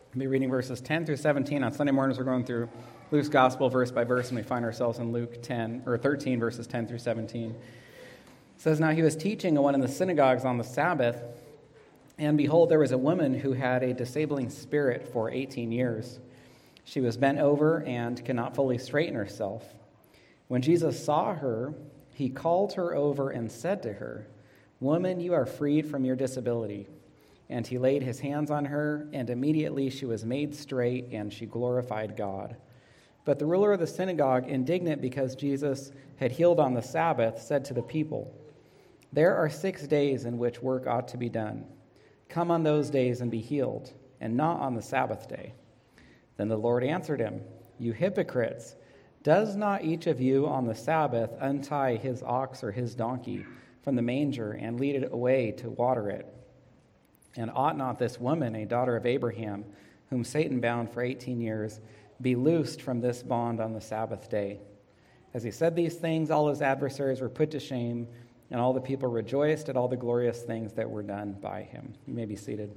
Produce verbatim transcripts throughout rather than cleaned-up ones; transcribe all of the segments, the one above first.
I'll be reading verses ten through seventeen. On Sunday mornings, we're going through Luke's Gospel verse by verse, and we find ourselves in Luke ten, or thirteen, verses ten through seventeen. It says, "Now he was teaching in one of the synagogues on the Sabbath, and behold, there was a woman who had a disabling spirit for eighteen years. She was bent over and could not fully straighten herself. When Jesus saw her, he called her over and said to her, 'Woman, you are freed from your disability.' And he laid his hands on her, and immediately she was made straight, and she glorified God. But the ruler of the synagogue, indignant because Jesus had healed on the Sabbath, said to the people, 'There are six days in which work ought to be done. Come on those days and be healed, and not on the Sabbath day.' Then the Lord answered him, 'You hypocrites, does not each of you on the Sabbath untie his ox or his donkey from the manger and lead it away to water it? And ought not this woman, a daughter of Abraham, whom Satan bound for eighteen years, be loosed from this bond on the Sabbath day?' As he said these things, all his adversaries were put to shame, and all the people rejoiced at all the glorious things that were done by him." You may be seated.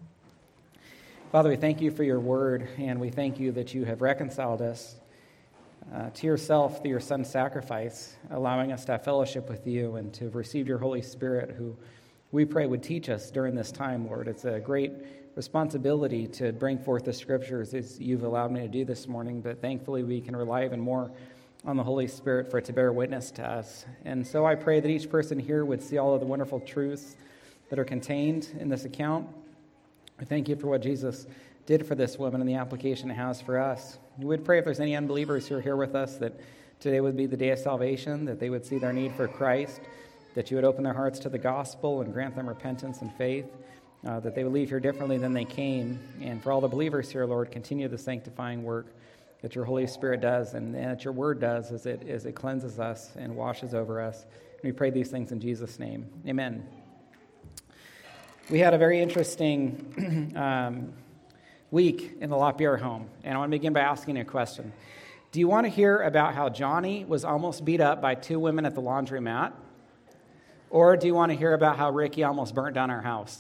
Father, we thank you for your word, and we thank you that you have reconciled us uh, to yourself through your Son's sacrifice, allowing us to have fellowship with you and to have received your Holy Spirit, who we pray would teach us during this time, Lord. It's a great responsibility to bring forth the scriptures as you've allowed me to do this morning, but thankfully we can rely even more on the Holy Spirit for it to bear witness to us. And so I pray that each person here would see all of the wonderful truths that are contained in this account. I thank you for what Jesus did for this woman and the application it has for us. We would pray if there's any unbelievers who are here with us that today would be the day of salvation, that they would see their need for Christ, that you would open their hearts to the gospel and grant them repentance and faith, uh, that they would leave here differently than they came. And for all the believers here, Lord, continue the sanctifying work that your Holy Spirit does and, and that your word does as it, as it cleanses us and washes over us. And we pray these things in Jesus' name. Amen. We had a very interesting um, week in the Lapierre home, and I want to begin by asking you a question. Do you want to hear about how Johnny was almost beat up by two women at the laundromat? Or do you want to hear about how Ricky almost burnt down our house?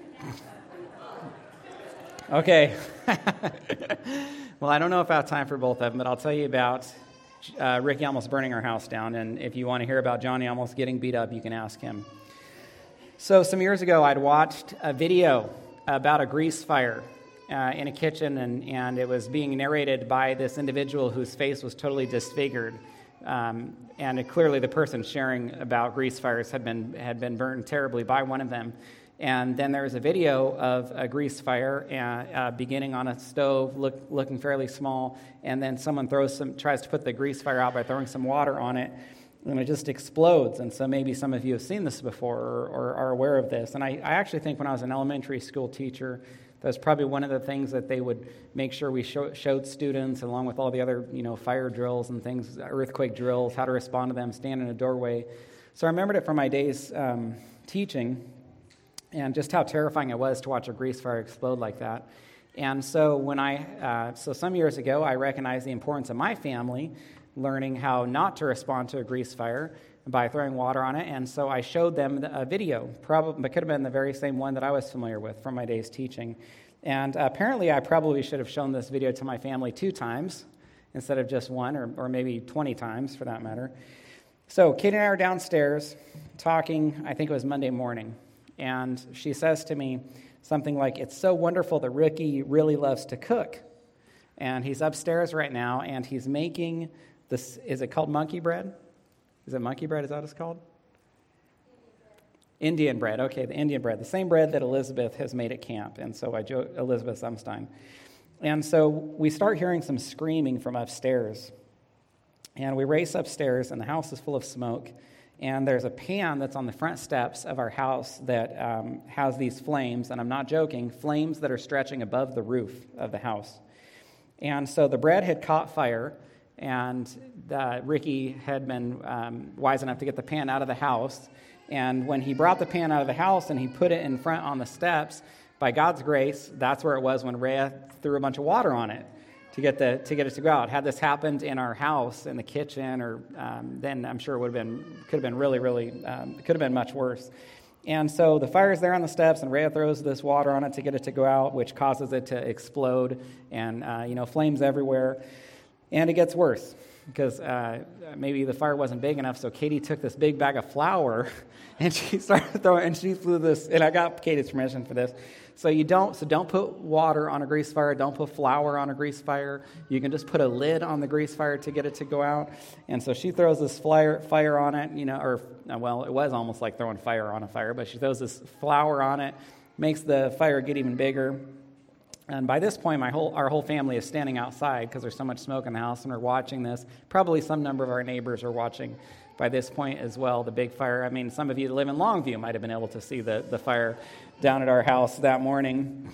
Okay. Well, I don't know if I have time for both of them, but I'll tell you about uh, Ricky almost burning our house down, and if you want to hear about Johnny almost getting beat up, you can ask him. So some years ago, I'd watched a video about a grease fire uh, in a kitchen, and, and it was being narrated by this individual whose face was totally disfigured. Um, and it, clearly the person sharing about grease fires had been had been burned terribly by one of them. And then there was a video of a grease fire uh, uh, beginning on a stove, look, looking fairly small, and then someone throws some tries to put the grease fire out by throwing some water on it, and it just explodes. And so maybe some of you have seen this before or, or are aware of this. And I, I actually think when I was an elementary school teacher, that was probably one of the things that they would make sure we show, showed students, along with all the other, you know, fire drills and things, earthquake drills, how to respond to them, stand in a doorway. So I remembered it from my days um, teaching, and just how terrifying it was to watch a grease fire explode like that. And so when I, uh, so some years ago, I recognized the importance of my family learning how not to respond to a grease fire by throwing water on it. And so I showed them a video, probably, it could have been the very same one that I was familiar with from my days teaching. And apparently I probably should have shown this video to my family two times instead of just one, or, or maybe twenty times for that matter. So Katie and I are downstairs talking, I think it was Monday morning, and she says to me something like, "It's so wonderful that Ricky really loves to cook." And he's upstairs right now, and he's making this, is it called monkey bread? Is it monkey bread? Is that what it's called? Indian bread. Okay, the Indian bread. The same bread that Elizabeth has made at camp. And so I joke, Elizabeth Sumstein. And so we start hearing some screaming from upstairs. And we race upstairs, and the house is full of smoke. And there's a pan that's on the front steps of our house that um, has these flames, and I'm not joking, flames that are stretching above the roof of the house. And so the bread had caught fire, and uh, Ricky had been um, wise enough to get the pan out of the house. And when he brought the pan out of the house and he put it in front on the steps, by God's grace, that's where it was when Rhea threw a bunch of water on it to get the to get it to go out. Had this happened in our house, in the kitchen, or um, then I'm sure it would have been could have been really, really um, could have been much worse. And so the fire is there on the steps, and Rhea throws this water on it to get it to go out, which causes it to explode, and uh, you know, flames everywhere. And it gets worse, because uh, maybe the fire wasn't big enough, so Katie took this big bag of flour, and she started throwing, and she flew this, and I got Katie's permission for this. So you don't, so don't put water on a grease fire, don't put flour on a grease fire. You can just put a lid on the grease fire to get it to go out. And so she throws this fire, fire on it, you know, or, well, it was almost like throwing fire on a fire, but she throws this flour on it, makes the fire get even bigger. And by this point, my whole our whole family is standing outside because there's so much smoke in the house, and we're watching this. Probably some number of our neighbors are watching by this point as well, the big fire. I mean, some of you that live in Longview might have been able to see the, the fire down at our house that morning.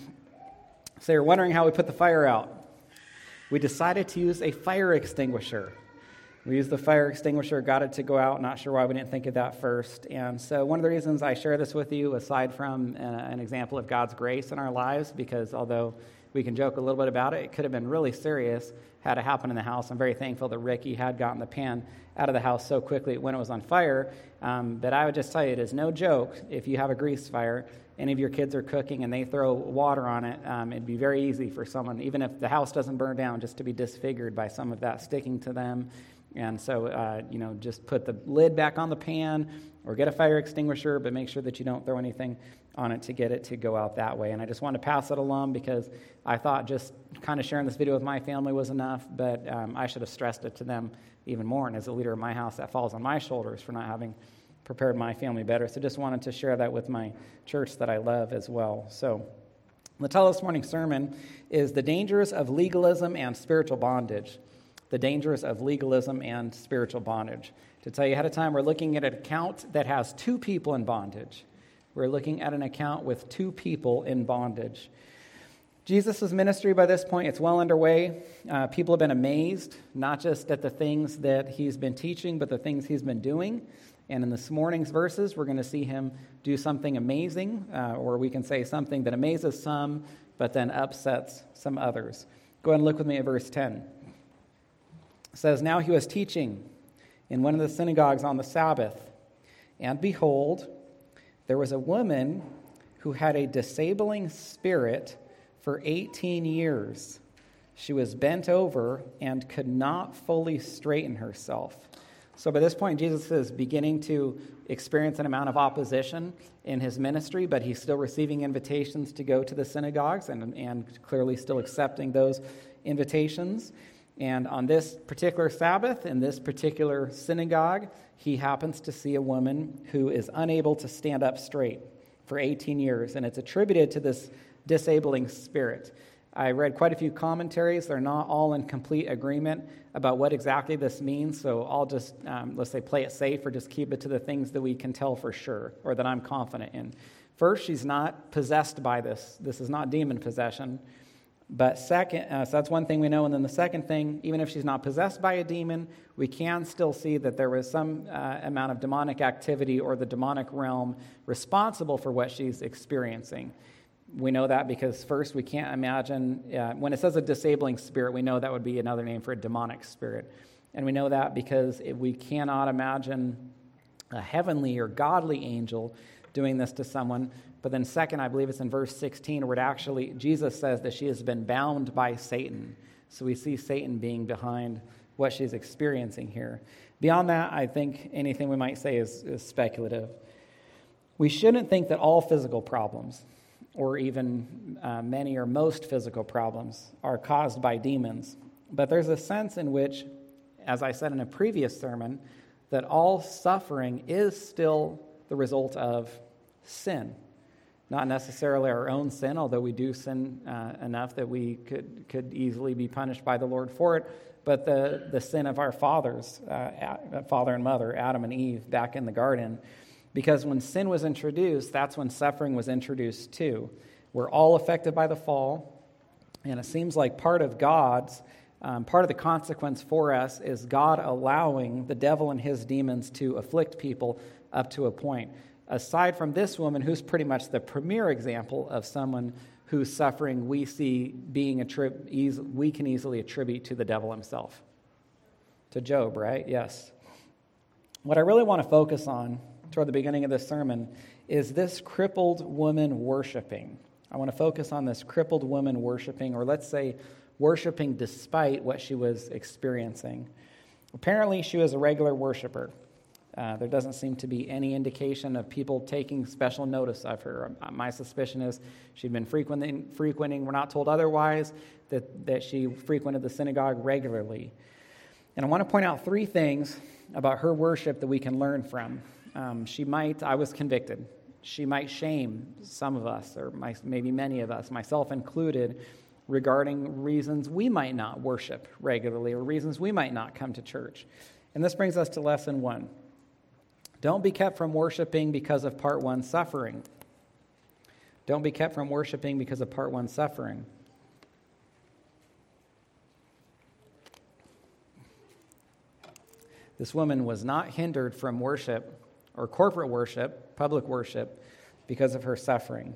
So you're wondering how we put the fire out. We decided to use a fire extinguisher. We used the fire extinguisher, got it to go out. Not sure why we didn't think of that first. And so one of the reasons I share this with you, aside from an, an example of God's grace in our lives, because although we can joke a little bit about it, it could have been really serious had it happened in the house. I'm very thankful that Ricky had gotten the pan out of the house so quickly when it was on fire. Um, but I would just tell you, it is no joke if you have a grease fire, any of your kids are cooking and they throw water on it, um, it'd be very easy for someone, even if the house doesn't burn down, just to be disfigured by some of that sticking to them. And so, uh, you know, just put the lid back on the pan or get a fire extinguisher, but make sure that you don't throw anything on it to get it to go out that way. And I just wanted to pass it along because I thought just kind of sharing this video with my family was enough, but um, I should have stressed it to them even more. And as a leader of my house, that falls on my shoulders for not having prepared my family better. So just wanted to share that with my church that I love as well. So the title of this morning's sermon is The Dangers of Legalism and Spiritual Bondage. The dangers of legalism and spiritual bondage. To tell you ahead of time, we're looking at an account that has two people in bondage. We're looking at an account with two people in bondage. Jesus' ministry by this point, it's well underway. Uh, people have been amazed, not just at the things that he's been teaching, but the things he's been doing. And in this morning's verses, we're going to see him do something amazing, uh, or we can say something that amazes some, but then upsets some others. Go ahead and look with me at verse ten. It says, "Now he was teaching in one of the synagogues on the Sabbath, and behold, there was a woman who had a disabling spirit for eighteen years. She was bent over and could not fully straighten herself." So by this point, Jesus is beginning to experience an amount of opposition in his ministry, but he's still receiving invitations to go to the synagogues and, and clearly still accepting those invitations. And on this particular Sabbath, in this particular synagogue, he happens to see a woman who is unable to stand up straight for eighteen years. And it's attributed to this disabling spirit. I read quite a few commentaries. They're not all in complete agreement about what exactly this means. So I'll just, um, let's say, play it safe or just keep it to the things that we can tell for sure or that I'm confident in. First, she's not possessed by this. This is not demon possession. But second, uh, so that's one thing we know. And then the second thing, even if she's not possessed by a demon, we can still see that there was some uh, amount of demonic activity or the demonic realm responsible for what she's experiencing. We know that because first, we can't imagine, uh, when it says a disabling spirit, we know that would be another name for a demonic spirit. And we know that because if we cannot imagine a heavenly or godly angel doing this to someone. But then second, I believe it's in verse sixteen, where it actually, Jesus says that she has been bound by Satan. So we see Satan being behind what she's experiencing here. Beyond that, I think anything we might say is, is speculative. We shouldn't think that all physical problems, or even uh, many or most physical problems, are caused by demons. But there's a sense in which, as I said in a previous sermon, that all suffering is still the result of sin. Not necessarily our own sin, although we do sin uh, enough that we could could easily be punished by the Lord for it, but the, the sin of our fathers, uh, father and mother, Adam and Eve, back in the garden. Because when sin was introduced, that's when suffering was introduced too. We're all affected by the fall, and it seems like part of God's, um, part of the consequence for us is God allowing the devil and his demons to afflict people up to a point. Aside from this woman, who's pretty much the premier example of someone whose suffering we see being attrib- eas- we can easily attribute to the devil himself. To Job, right? Yes. What I really want to focus on toward the beginning of this sermon is this crippled woman worshiping? I want to focus on this crippled woman worshiping, or let's say worshiping despite what she was experiencing. Apparently, she was a regular worshiper. Uh, there doesn't seem to be any indication of people taking special notice of her. Uh, my suspicion is she'd been frequenting, frequenting, we're not told otherwise, that, that she frequented the synagogue regularly. And I want to point out three things about her worship that we can learn from. Um, she might, I was convicted, she might shame some of us, or my, maybe many of us, myself included, regarding reasons we might not worship regularly or reasons we might not come to church. And this brings us to lesson one. Don't be kept from worshiping because of part one suffering. Don't be kept from worshiping because of part one suffering. This woman was not hindered from worship or corporate worship, public worship, because of her suffering.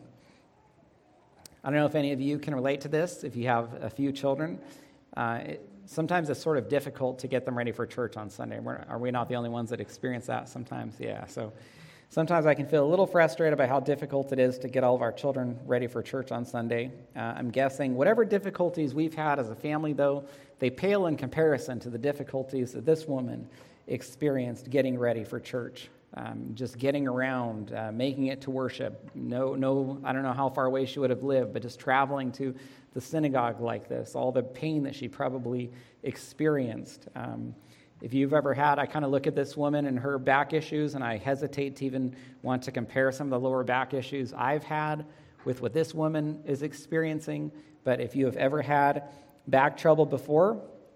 I don't know if any of you can relate to this, if you have a few children. Uh, it, sometimes it's sort of difficult to get them ready for church on Sunday. We're, are we not the only ones that experience that sometimes? Yeah, so sometimes I can feel a little frustrated by how difficult it is to get all of our children ready for church on Sunday. Uh, I'm guessing whatever difficulties we've had as a family, though, they pale in comparison to the difficulties that this woman experienced getting ready for church. Um, just getting around, uh, making it to worship. No, no, I don't know how far away she would have lived, but just traveling to the synagogue like this, all the pain that she probably experienced. Um, if you've ever had, I kind of look at this woman and her back issues, and I hesitate to even want to compare some of the lower back issues I've had with what this woman is experiencing. But if you have ever had back trouble before,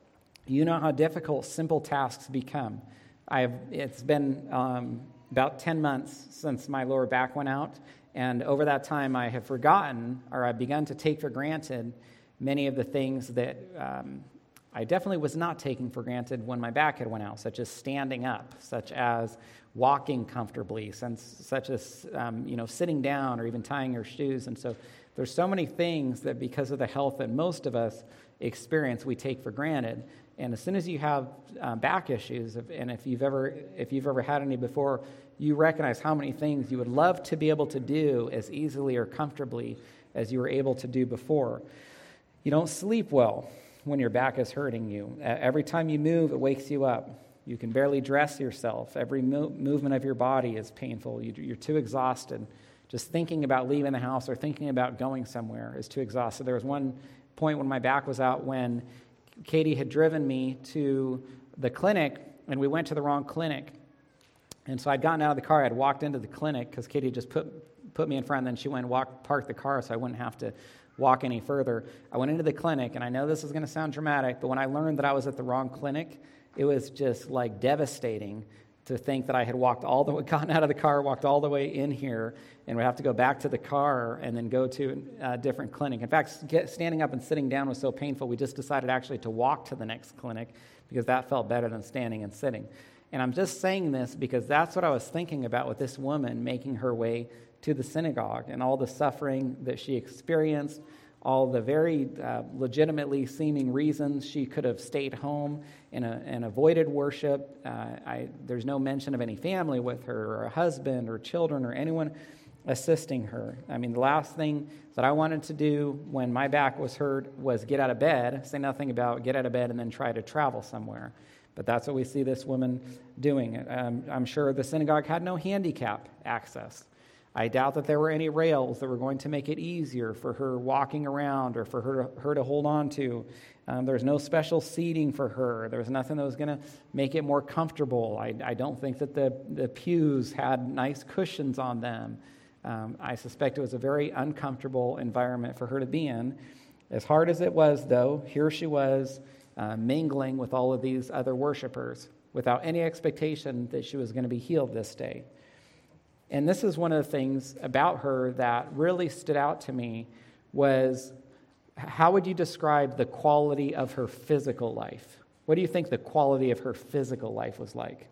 you know how difficult simple tasks become. I've, it's been um, about ten months since my lower back went out, and over that time I have forgotten, or I've begun to take for granted, many of the things that um, I definitely was not taking for granted when my back had went out, such as standing up, such as walking comfortably, since, such as um, you know sitting down or even tying your shoes. And so there's so many things that because of the health that most of us experience, we take for granted. And as soon as you have uh, back issues, and if you've ever if you've ever had any before, you recognize how many things you would love to be able to do as easily or comfortably as you were able to do before. You don't sleep well when your back is hurting you. Every time you move, it wakes you up. You can barely dress yourself. Every mo- movement of your body is painful. You, you're too exhausted. Just thinking about leaving the house or thinking about going somewhere is too exhausted. There was one point when my back was out when Katie had driven me to the clinic, and we went to the wrong clinic. And so I'd gotten out of the car, I'd walked into the clinic because Katie just put put me in front, and then she went and walked, parked the car so I wouldn't have to walk any further. I went into the clinic, and I know this is going to sound dramatic, but when I learned that I was at the wrong clinic, it was just like devastating to think that I had walked all the way, gotten out of the car, walked all the way in here, and would have to go back to the car and then go to a different clinic. In fact, get, standing up and sitting down was so painful, we just decided actually to walk to the next clinic because that felt better than standing and sitting. And I'm just saying this because that's what I was thinking about with this woman making her way to the synagogue and all the suffering that she experienced, all the very uh, legitimately seeming reasons she could have stayed home and, uh, and avoided worship. Uh, I, there's no mention of any family with her or a husband or children or anyone assisting her. I mean, the last thing that I wanted to do when my back was hurt was get out of bed, say nothing about get out of bed and then try to travel somewhere. But that's what we see this woman doing. Um, I'm sure the synagogue had no handicap access. I doubt that there were any rails that were going to make it easier for her walking around or for her to, her to hold on to. Um, there's no special seating for her. There was nothing that was going to make it more comfortable. I, I don't think that the, the pews had nice cushions on them. Um, I suspect it was a very uncomfortable environment for her to be in. As hard as it was, though, here she was uh, mingling with all of these other worshipers without any expectation that she was going to be healed this day. And this is one of the things about her that really stood out to me was, how would you describe the quality of her physical life? What do you think the quality of her physical life was like?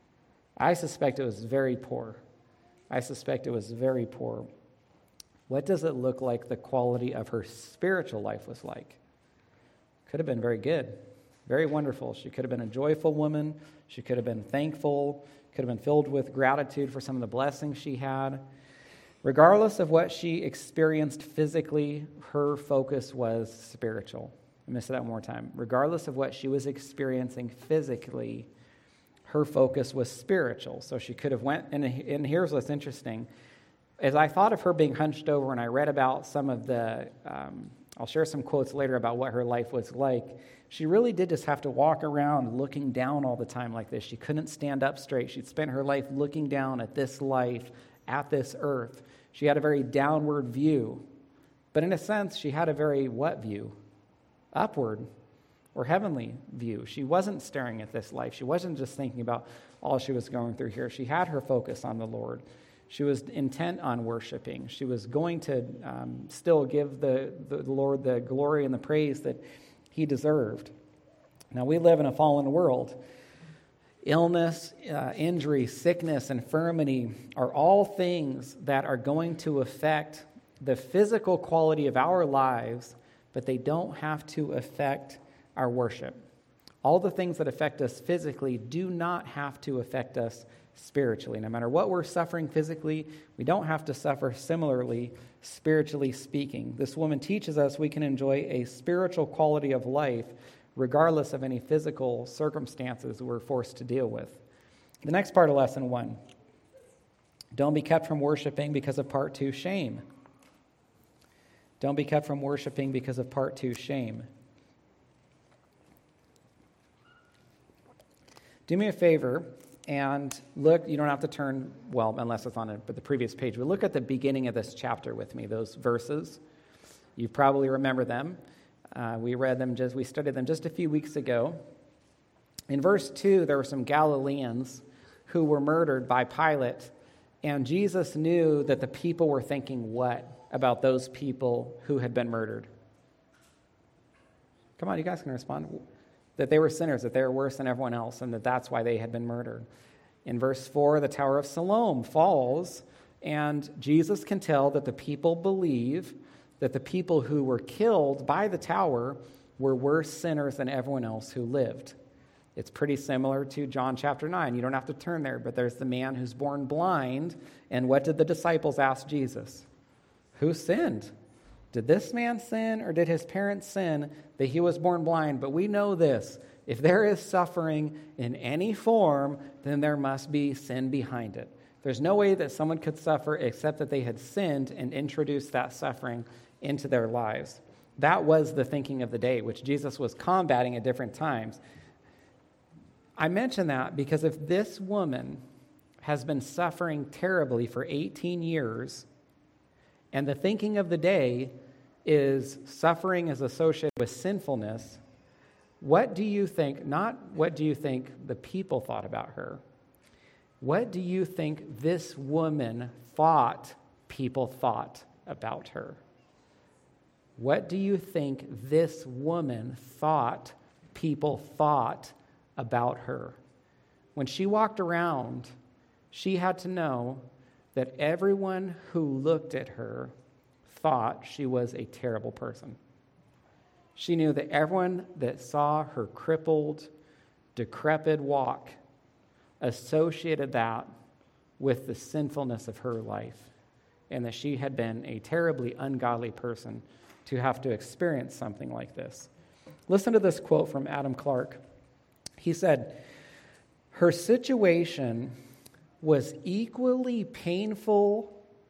I suspect it was very poor. I suspect it was very poor. What does it look like the quality of her spiritual life was like? Could have been very good, very wonderful. She could have been a joyful woman. She could have been thankful, could have been filled with gratitude for some of the blessings she had. Regardless of what she experienced physically, her focus was spiritual. Let me say that one more time. Regardless of what she was experiencing physically, her focus was spiritual. So she could have went, and, and here's what's interesting. As I thought of her being hunched over and I read about some of the, um, I'll share some quotes later about what her life was like, she really did just have to walk around looking down all the time like this. She couldn't stand up straight. She'd spent her life looking down at this life, at this earth. She had a very downward view. But in a sense, she had a very what view? Upward or heavenly view. She wasn't staring at this life. She wasn't just thinking about all she was going through here. She had her focus on the Lord. She was intent on worshiping. She was going to um, still give the, the Lord the glory and the praise that he deserved. Now, we live in a fallen world. Illness, uh, injury, sickness, infirmity are all things that are going to affect the physical quality of our lives, but they don't have to affect our worship. All the things that affect us physically do not have to affect us spiritually. No matter what we're suffering physically, we don't have to suffer similarly, spiritually speaking. This woman teaches us we can enjoy a spiritual quality of life regardless of any physical circumstances we're forced to deal with. The next part of lesson one. Don't be kept from worshiping because of part two, shame. Don't be kept from worshiping because of part two, shame. Do me a favor and look, you don't have to turn, well, unless it's on a, but the previous page, but look at the beginning of this chapter with me, those verses. You probably remember them. Uh, we read them, just we studied them just a few weeks ago. In verse two, there were some Galileans who were murdered by Pilate, and Jesus knew that the people were thinking what about those people who had been murdered? Come on, you guys can respond. That they were sinners, that they were worse than everyone else, and that that's why they had been murdered. In verse four, the Tower of Siloam falls, and Jesus can tell that the people believe that the people who were killed by the tower were worse sinners than everyone else who lived. It's pretty similar to John chapter nine. You don't have to turn there, but there's the man who's born blind, and what did the disciples ask Jesus? Who sinned? Did this man sin or did his parents sin that he was born blind? But we know this. If there is suffering in any form, then there must be sin behind it. There's no way that someone could suffer except that they had sinned and introduced that suffering into their lives. That was the thinking of the day, which Jesus was combating at different times. I mention that because if this woman has been suffering terribly for eighteen years, and the thinking of the day is suffering is associated with sinfulness, what do you think, not what do you think the people thought about her? What do you think this woman thought people thought about her? What do you think this woman thought people thought about her? When she walked around, she had to know that everyone who looked at her thought she was a terrible person. She knew that everyone that saw her crippled, decrepit walk associated that with the sinfulness of her life, and that she had been a terribly ungodly person to have to experience something like this. Listen to this quote from Adam Clarke. He said, "Her situation was equally painful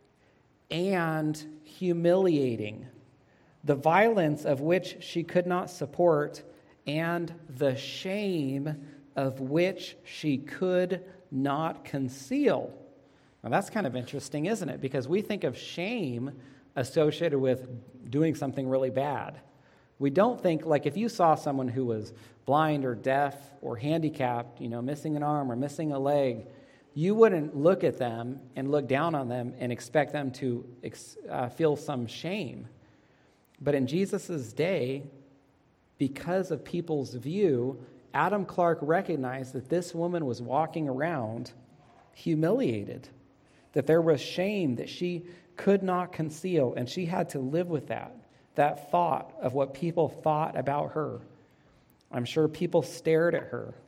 and humiliating, the violence of which she could not support, and the shame of which she could not conceal." Now that's kind of interesting, isn't it? Because we think of shame associated with doing something really bad. We don't think, like if you saw someone who was blind or deaf or handicapped, you know, missing an arm or missing a leg, you wouldn't look at them and look down on them and expect them to uh, feel some shame. But in Jesus' day, because of people's view, Adam Clarke recognized that this woman was walking around humiliated, that there was shame that she could not conceal, and she had to live with that, that thought of what people thought about her. I'm sure people stared at her.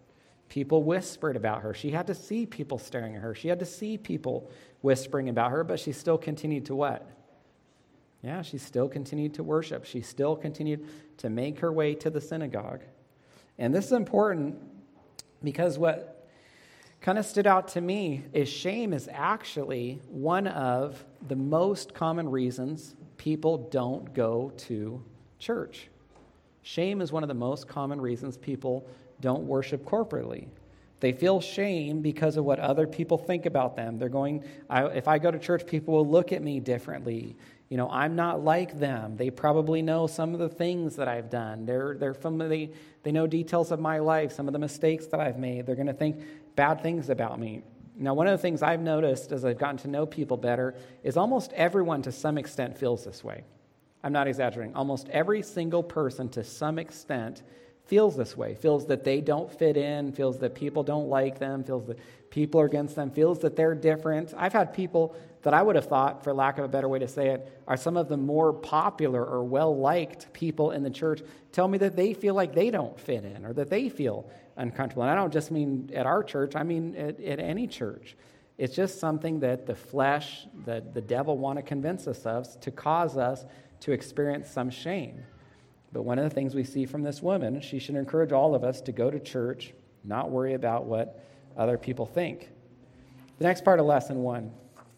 People whispered about her. She had to see people staring at her. She had to see people whispering about her, but she still continued to what? Yeah, she still continued to worship. She still continued to make her way to the synagogue. And this is important because what kind of stood out to me is shame is actually one of the most common reasons people don't go to church. Shame is one of the most common reasons people don't worship corporately. They feel shame because of what other people think about them. They're going, I, if I go to church, people will look at me differently. You know, I'm not like them. They probably know some of the things that I've done. They're they're familiar. They know details of my life, some of the mistakes that I've made. They're going to think bad things about me. Now, one of the things I've noticed as I've gotten to know people better is almost everyone to some extent feels this way. I'm not exaggerating. Almost every single person to some extent feels this way, feels that they don't fit in, feels that people don't like them, feels that people are against them, feels that they're different. I've had people that I would have thought, for lack of a better way to say it, are some of the more popular or well-liked people in the church tell me that they feel like they don't fit in or that they feel uncomfortable. And I don't just mean at our church, I mean at, at any church. It's just something that the flesh, the, the devil want to convince us of to cause us to experience some shame. But one of the things we see from this woman, she should encourage all of us to go to church, not worry about what other people think. The next part of lesson one.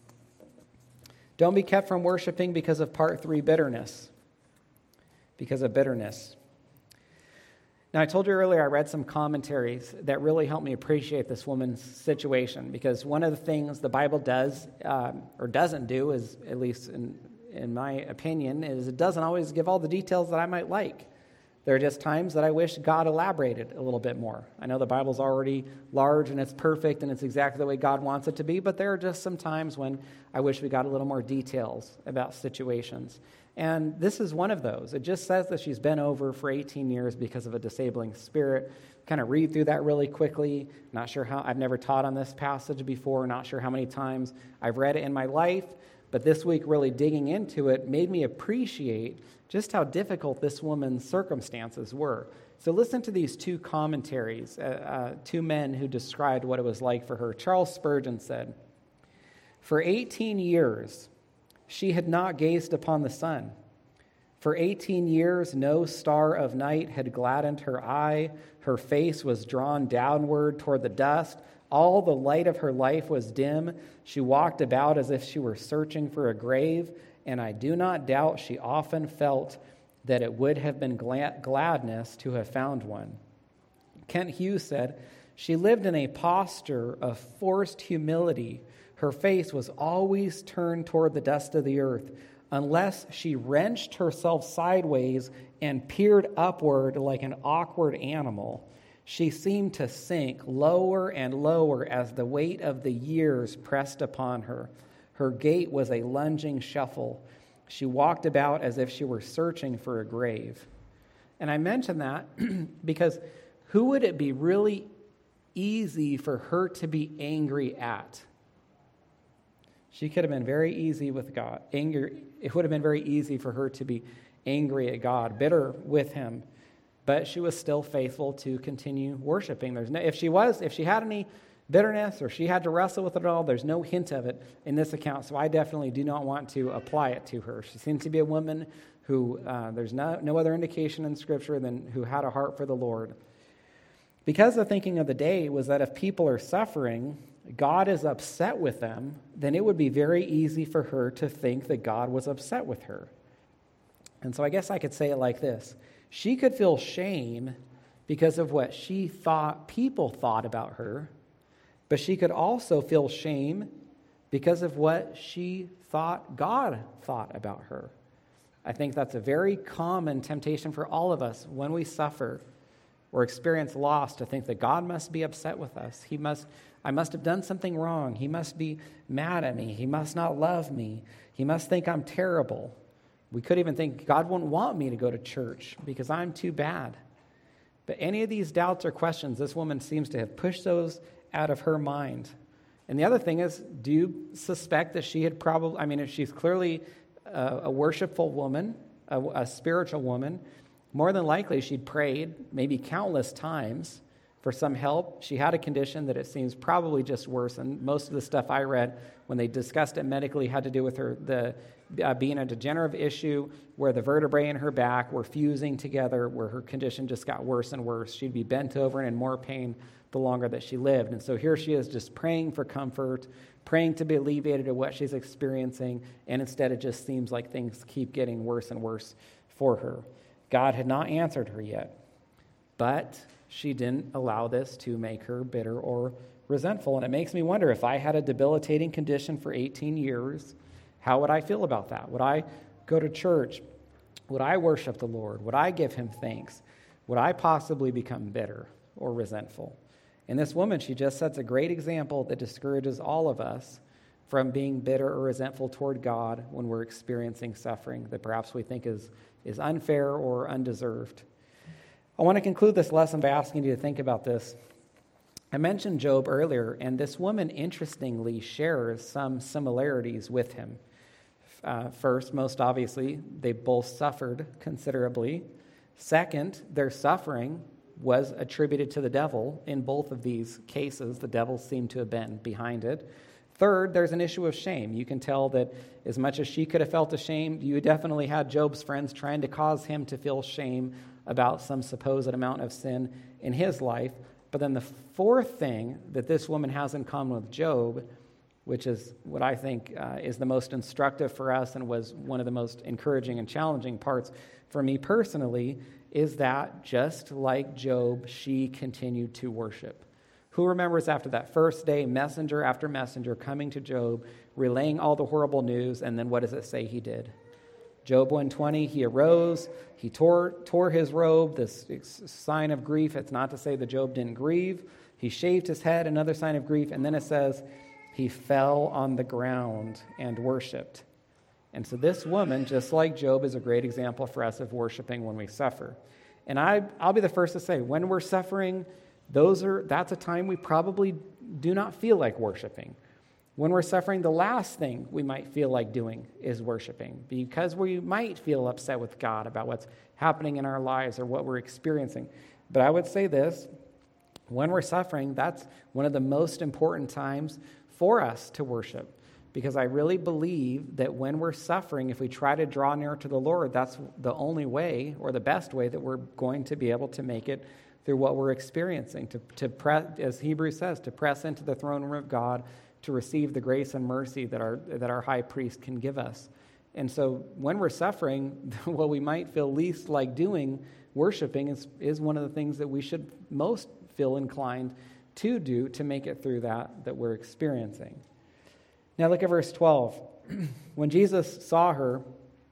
Don't be kept from worshiping because of part three, bitterness. Because of bitterness. Now, I told you earlier I read some commentaries that really helped me appreciate this woman's situation, because one of the things the Bible does um, or doesn't do, is at least in in my opinion, is it doesn't always give all the details that I might like. There are just times that I wish God elaborated a little bit more. I know the Bible's already large and it's perfect and it's exactly the way God wants it to be, but there are just some times when I wish we got a little more details about situations. And this is one of those. It just says that she's been over for eighteen years because of a disabling spirit. Kind of read through that really quickly. Not sure how, I've never taught on this passage before, not sure how many times I've read it in my life. But this week, really digging into it made me appreciate just how difficult this woman's circumstances were. So listen to these two commentaries, uh, uh, two men who described what it was like for her. Charles Spurgeon said, "For eighteen years, she had not gazed upon the sun. For eighteen years, no star of night had gladdened her eye. Her face was drawn downward toward the dust. All the light of her life was dim. She walked about as if she were searching for a grave, and I do not doubt she often felt that it would have been glad- gladness to have found one." Kent Hughes said, "She lived in a posture of forced humility. Her face was always turned toward the dust of the earth, unless she wrenched herself sideways and peered upward like an awkward animal. She seemed to sink lower and lower as the weight of the years pressed upon her. Her gait was a lunging shuffle. She walked about as if she were searching for a grave." And I mention that because who would it be really easy for her to be angry at? She could have been very easy with God. Anger, it would have been very easy for her to be angry at God, bitter with him. But she was still faithful to continue worshiping. There's no, if she was, if she had any bitterness or she had to wrestle with it at all, there's no hint of it in this account. So I definitely do not want to apply it to her. She seems to be a woman who uh, there's no, no other indication in Scripture than who had a heart for the Lord. Because the thinking of the day was that if people are suffering, God is upset with them, then it would be very easy for her to think that God was upset with her. And so I guess I could say it like this. She could feel shame because of what she thought people thought about her, but she could also feel shame because of what she thought God thought about her. I think that's a very common temptation for all of us when we suffer or experience loss, to think that God must be upset with us. He must, I must have done something wrong. He must be mad at me. He must not love me. He must think I'm terrible. We could even think God wouldn't want me to go to church because I'm too bad. But any of these doubts or questions, this woman seems to have pushed those out of her mind. And the other thing is, do you suspect that she had probably, I mean, if she's clearly a, a worshipful woman, a, a spiritual woman, more than likely she'd prayed maybe countless times for some help. She had a condition that it seems probably just worse, and most of the stuff I read when they discussed it medically had to do with her the uh, being a degenerative issue where the vertebrae in her back were fusing together, where her condition just got worse and worse. She'd be bent over and in more pain the longer that she lived. And so here she is just praying for comfort, praying to be alleviated of what she's experiencing, and instead it just seems like things keep getting worse and worse for her. God had not answered her yet, but she didn't allow this to make her bitter or resentful. And it makes me wonder, if I had a debilitating condition for eighteen years, how would I feel about that? Would I go to church? Would I worship the Lord? Would I give him thanks? Would I possibly become bitter or resentful? And this woman, she just sets a great example that discourages all of us from being bitter or resentful toward God when we're experiencing suffering that perhaps we think is, is unfair or undeserved. I want to conclude this lesson by asking you to think about this. I mentioned Job earlier, and this woman interestingly shares some similarities with him. Uh, first, most obviously, they both suffered considerably. Second, their suffering was attributed to the devil in both of these cases. The devil seemed to have been behind it. Third, there's an issue of shame. You can tell that as much as she could have felt ashamed, you definitely had Job's friends trying to cause him to feel shame about some supposed amount of sin in his life. But then the fourth thing that this woman has in common with Job, which is what I think uh, is the most instructive for us and was one of the most encouraging and challenging parts for me personally, is that just like Job, she continued to worship. Who remembers after that first day, messenger after messenger coming to Job, relaying all the horrible news, and then what does it say he did? Job one twenty, he arose, he tore, tore his robe, this sign of grief. It's not to say that Job didn't grieve. He shaved his head, another sign of grief, and then it says he fell on the ground and worshiped. And so this woman, just like Job, is a great example for us of worshiping when we suffer. And I, I'll be the first to say, when we're suffering, those are that's a time we probably do not feel like worshiping. When we're suffering, the last thing we might feel like doing is worshiping, because we might feel upset with God about what's happening in our lives or what we're experiencing. But I would say this, when we're suffering, that's one of the most important times for us to worship. Because I really believe that when we're suffering, if we try to draw near to the Lord, that's the only way or the best way that we're going to be able to make it through what we're experiencing. To, to press, as Hebrews says, to press into the throne room of God, to receive the grace and mercy that our that our high priest can give us. And so when we're suffering, what we might feel least like doing, worshiping, is, is one of the things that we should most feel inclined to do to make it through that that we're experiencing. Now look at verse twelve. When Jesus saw her,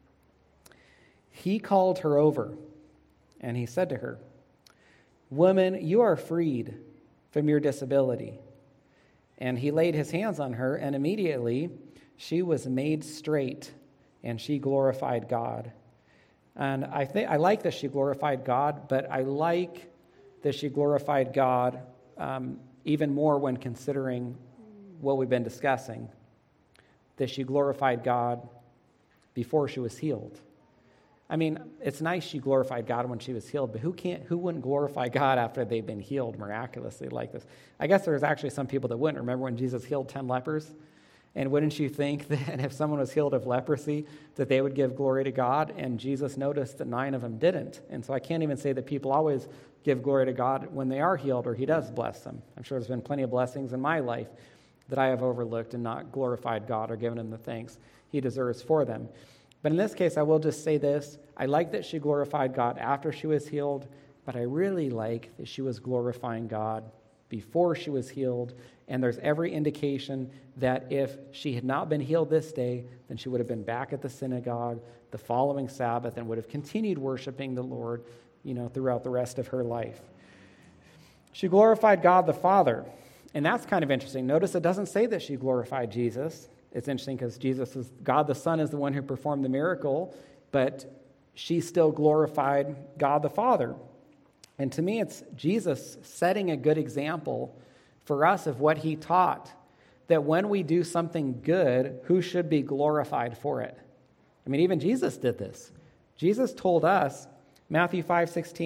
he called her over, and he said to her, "Woman, you are freed from your disability." And he laid his hands on her, and immediately she was made straight, and she glorified God. And I think I like that she glorified God, but I like that she glorified God um, even more when considering what we've been discussing, that she glorified God before she was healed. I mean, it's nice she glorified God when she was healed, but who can't, who wouldn't glorify God after they've been healed miraculously like this? I guess there's actually some people that wouldn't. Remember when Jesus healed ten lepers? And wouldn't you think that if someone was healed of leprosy, that they would give glory to God? And Jesus noticed that nine of them didn't. And so I can't even say that people always give glory to God when they are healed or he does bless them. I'm sure there's been plenty of blessings in my life that I have overlooked and not glorified God or given him the thanks he deserves for them. But in this case, I will just say this. I like that she glorified God after she was healed, but I really like that she was glorifying God before she was healed. And there's every indication that if she had not been healed this day, then she would have been back at the synagogue the following Sabbath and would have continued worshiping the Lord, you know, throughout the rest of her life. She glorified God the Father. And that's kind of interesting. Notice it doesn't say that she glorified Jesus. It's interesting because Jesus is, God the Son is the one who performed the miracle, but she still glorified God the Father. And to me, it's Jesus setting a good example for us of what he taught, that when we do something good, who should be glorified for it? I mean, even Jesus did this. Jesus told us, Matthew five sixteen,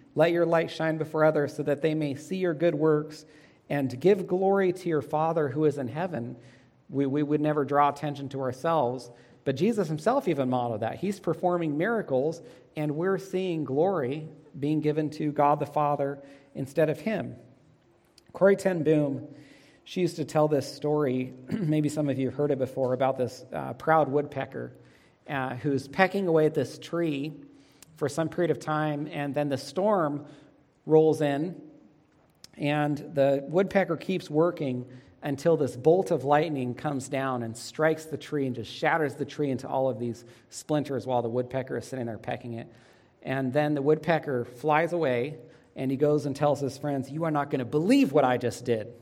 Let your light shine before others so that they may see your good works and give glory to your Father who is in heaven. We, we would never draw attention to ourselves, but Jesus himself even modeled that. He's performing miracles, and we're seeing glory being given to God the Father instead of him. Corrie ten Boom, she used to tell this story, maybe some of you have heard it before, about this uh, proud woodpecker uh, who's pecking away at this tree for some period of time, and then the storm rolls in, and the woodpecker keeps working until this bolt of lightning comes down and strikes the tree and just shatters the tree into all of these splinters while the woodpecker is sitting there pecking it. And then the woodpecker flies away, and he goes and tells his friends, "You are not going to believe what I just did."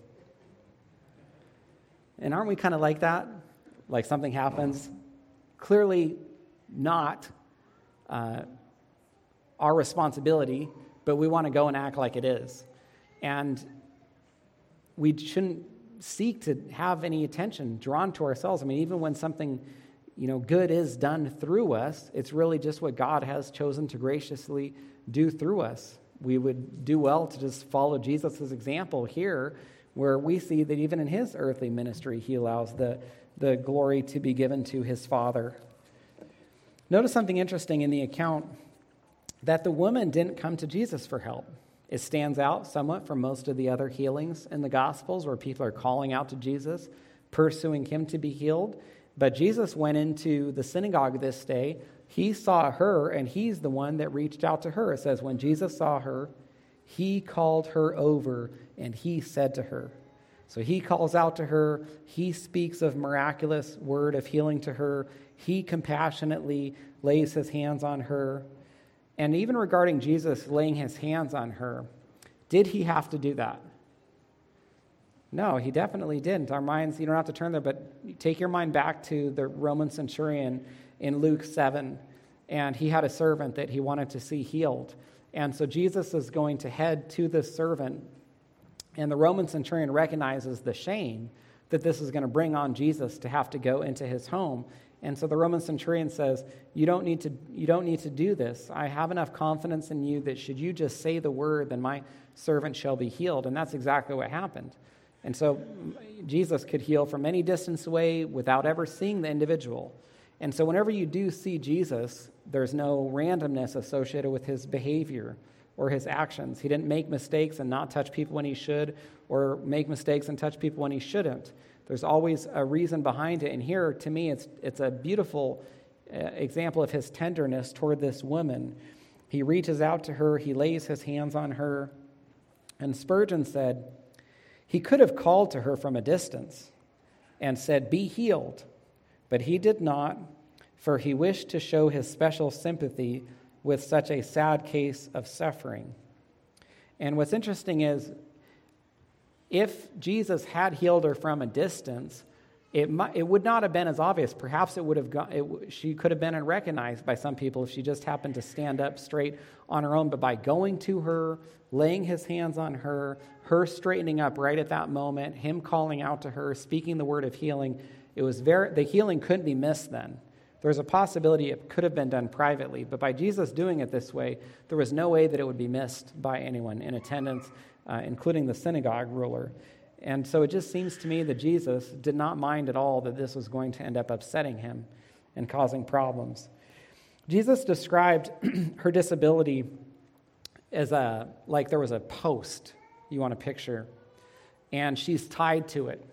And aren't we kind of like that? Like something happens, clearly not uh, our responsibility, but we want to go and act like it is. And we shouldn't seek to have any attention drawn to ourselves. I mean, even when something, you know, good is done through us, it's really just what God has chosen to graciously do through us. We would do well to just follow Jesus' example here, where we see that even in his earthly ministry, he allows the, the glory to be given to his Father. Notice something interesting in the account, that the woman didn't come to Jesus for help. It stands out somewhat from most of the other healings in the Gospels where people are calling out to Jesus, pursuing him to be healed. But Jesus went into the synagogue this day. He saw her, and he's the one that reached out to her. It says, when Jesus saw her, he called her over, and he said to her. So he calls out to her. He speaks of miraculous word of healing to her. He compassionately lays his hands on her. And even regarding Jesus laying his hands on her, did he have to do that? No, he definitely didn't. Our minds, you don't have to turn there, but take your mind back to the Roman centurion in Luke seven. And he had a servant that he wanted to see healed. And so Jesus is going to head to this servant. And the Roman centurion recognizes the shame that this is going to bring on Jesus to have to go into his home. And so the Roman centurion says, you don't need to you don't need to do this. I have enough confidence in you that should you just say the word, then my servant shall be healed. And that's exactly what happened. And so Jesus could heal from any distance away without ever seeing the individual. And so whenever you do see Jesus, there's no randomness associated with his behavior or his actions. He didn't make mistakes and not touch people when he should, or make mistakes and touch people when he shouldn't. There's always a reason behind it. And here, to me, it's it's a beautiful uh, example of his tenderness toward this woman. He reaches out to her. He lays his hands on her. And Spurgeon said, he could have called to her from a distance and said, "Be healed." But he did not, for he wished to show his special sympathy with such a sad case of suffering. And what's interesting is, if Jesus had healed her from a distance, it might, it would not have been as obvious. Perhaps it would have gone, it, she could have been recognized by some people if she just happened to stand up straight on her own. But by going to her, laying his hands on her, her straightening up right at that moment, him calling out to her, speaking the word of healing, it was very the healing couldn't be missed then. There was a possibility it could have been done privately, but by Jesus doing it this way, there was no way that it would be missed by anyone in attendance, Uh, including the synagogue ruler. And so it just seems to me that Jesus did not mind at all that this was going to end up upsetting him and causing problems. Jesus described her disability as a, like there was a post you want to picture, and she's tied to it.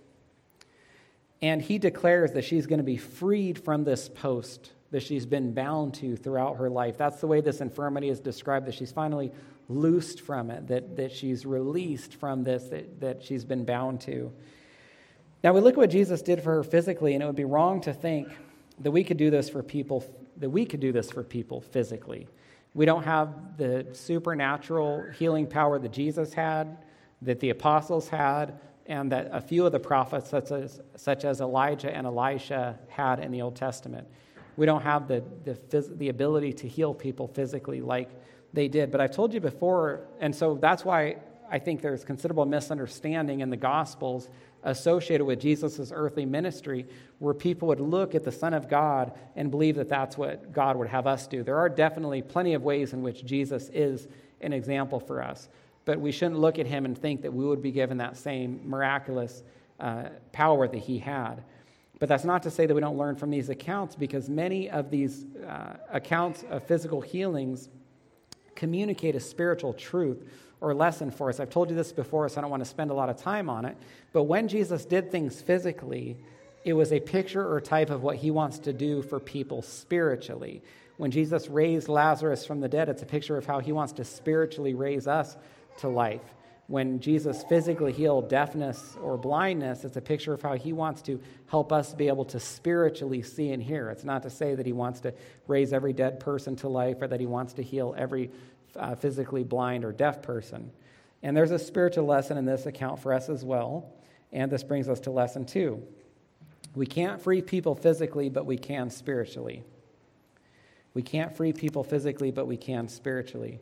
And he declares that she's going to be freed from this post that she's been bound to throughout her life. That's the way this infirmity is described, that she's finally loosed from it, that, that she's released from this, that, that she's been bound to. Now we look at what Jesus did for her physically, and it would be wrong to think that we could do this for people, that we could do this for people physically. We don't have the supernatural healing power that Jesus had, that the apostles had, and that a few of the prophets, such as, such as Elijah and Elisha, had in the Old Testament. We don't have the, the, phys- the ability to heal people physically like they did. But I've told you before, and so that's why I think there's considerable misunderstanding in the Gospels associated with Jesus' earthly ministry, where people would look at the Son of God and believe that that's what God would have us do. There are definitely plenty of ways in which Jesus is an example for us. But we shouldn't look at him and think that we would be given that same miraculous uh, power that he had. But that's not to say that we don't learn from these accounts, because many of these uh, accounts of physical healings communicate a spiritual truth or lesson for us. I've told you this before, so I don't want to spend a lot of time on it. But when Jesus did things physically, it was a picture or type of what he wants to do for people spiritually. When Jesus raised Lazarus from the dead, it's a picture of how he wants to spiritually raise us to life. When Jesus physically healed deafness or blindness, it's a picture of how he wants to help us be able to spiritually see and hear. It's not to say that he wants to raise every dead person to life or that he wants to heal every uh, physically blind or deaf person. And there's a spiritual lesson in this account for us as well. And this brings us to lesson two. We can't free people physically, but we can spiritually. We can't free people physically, but we can spiritually.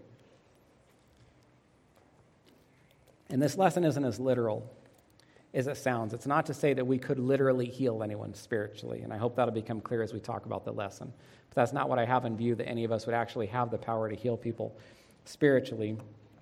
And this lesson isn't as literal as it sounds. It's not to say that we could literally heal anyone spiritually, and I hope that'll become clear as we talk about the lesson. But that's not what I have in view, that any of us would actually have the power to heal people spiritually.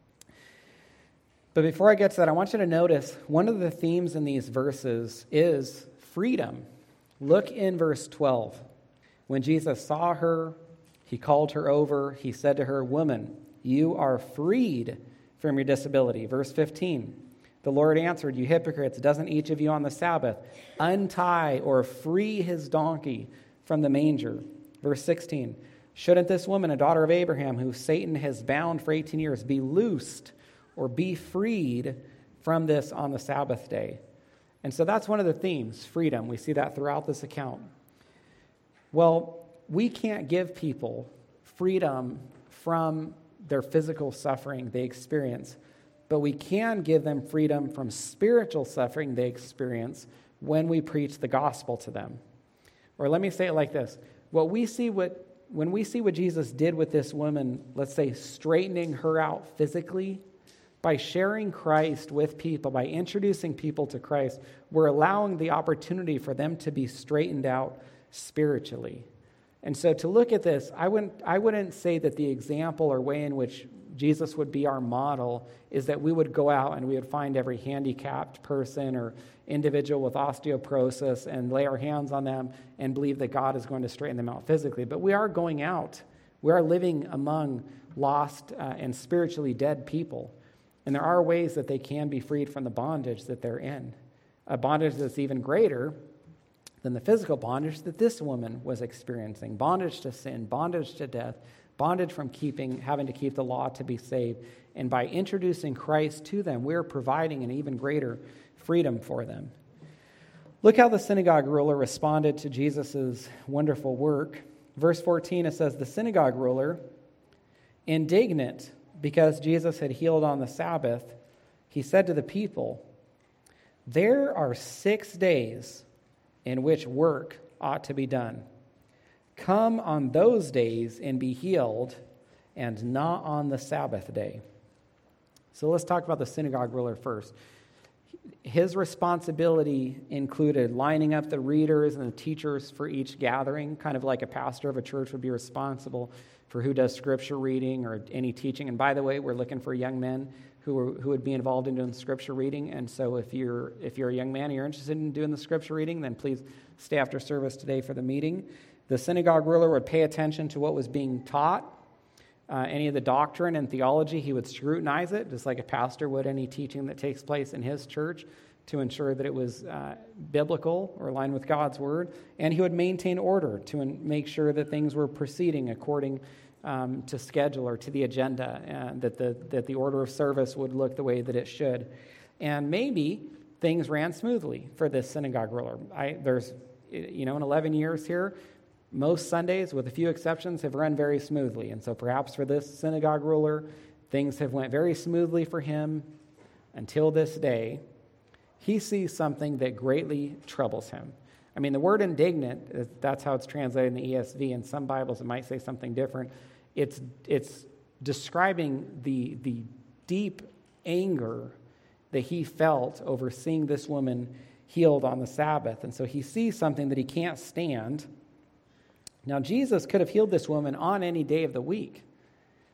But before I get to that, I want you to notice one of the themes in these verses is freedom. Look in verse twelve. When Jesus saw her, he called her over. He said to her, "Woman, you are freed from your disability." Verse fifteen, the Lord answered, "You hypocrites, doesn't each of you on the Sabbath untie or free his donkey from the manger?" Verse sixteen, "Shouldn't this woman, a daughter of Abraham, who Satan has bound for eighteen years, be loosed or be freed from this on the Sabbath day?" And so that's one of the themes, freedom. We see that throughout this account. Well, we can't give people freedom from their physical suffering they experience, but we can give them freedom from spiritual suffering they experience when we preach the gospel to them. Or let me say it like this. What we see what when we see what Jesus did with this woman, let's say straightening her out physically, by sharing Christ with people, by introducing people to Christ, we're allowing the opportunity for them to be straightened out spiritually. And so to look at this, I wouldn't, I wouldn't say that the example or way in which Jesus would be our model is that we would go out and we would find every handicapped person or individual with osteoporosis and lay our hands on them and believe that God is going to straighten them out physically. But we are going out. We are living among lost uh, and spiritually dead people. And there are ways that they can be freed from the bondage that they're in. A bondage that's even greater than the physical bondage that this woman was experiencing. Bondage to sin, bondage to death, bondage from keeping, having to keep the law to be saved. And by introducing Christ to them, we're providing an even greater freedom for them. Look how the synagogue ruler responded to Jesus' wonderful work. Verse fourteen, it says, "The synagogue ruler, indignant because Jesus had healed on the Sabbath, he said to the people, 'There are six days in which work ought to be done. Come on those days and be healed, and not on the Sabbath day.'" So let's talk about the synagogue ruler first. His responsibility included lining up the readers and the teachers for each gathering, kind of like a pastor of a church would be responsible for who does scripture reading or any teaching. And by the way, we're looking for young men who are, who would be involved in doing scripture reading. And so if you're if you're a young man and you're interested in doing the scripture reading, then please stay after service today for the meeting. The synagogue ruler would pay attention to what was being taught. Uh, any of the doctrine and theology, he would scrutinize it, just like a pastor would any teaching that takes place in his church, to ensure that it was uh, biblical or aligned with God's word. And he would maintain order to make sure that things were proceeding according um, to schedule or to the agenda, and that the that the order of service would look the way that it should. And maybe things ran smoothly for this synagogue ruler. I, there's, you know, in eleven years here, most Sundays, with a few exceptions, have run very smoothly. And so perhaps for this synagogue ruler, things have went very smoothly for him until this day. He sees something that greatly troubles him. I mean, the word indignant, that's how it's translated in the E S V. In some Bibles, it might say something different. It's it's describing the, the deep anger that he felt over seeing this woman healed on the Sabbath. And so he sees something that he can't stand. Now, Jesus could have healed this woman on any day of the week.